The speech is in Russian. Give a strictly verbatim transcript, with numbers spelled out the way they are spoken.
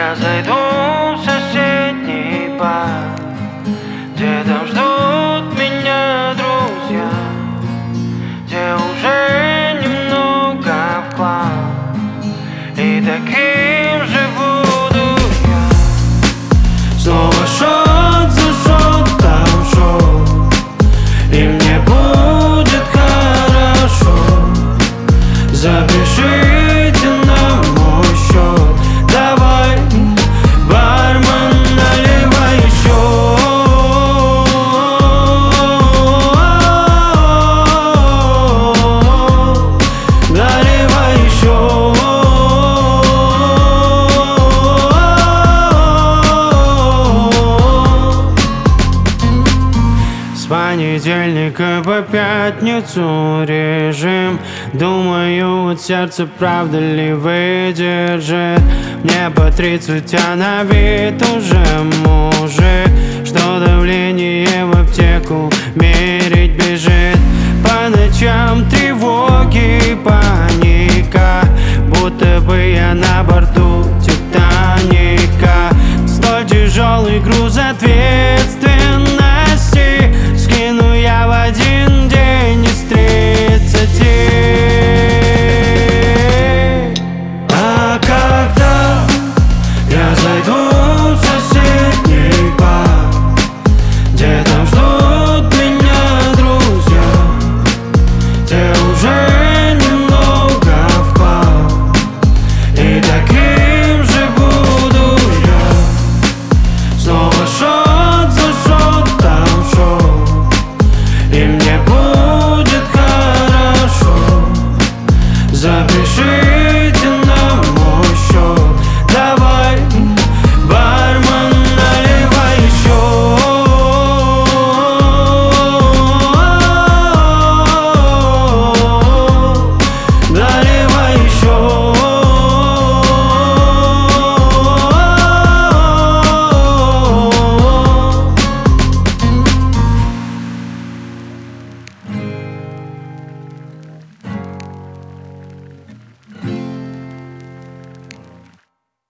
Я зайду в соседний бар, где там ждут меня друзья, где уже немного вклад, и таким же буду я. Снова шот за шотом шот, и мне будет хорошо. Запишите на мой счет, давай, бармен, наливай еще. Наливай еще. С понедельника по пятницу режим. Думаю, вот сердце правда ли выдержит. Мне по тридцать, а на вид уже мужик, что давление в аптеку мерить бежит. По ночам тревоги, паники,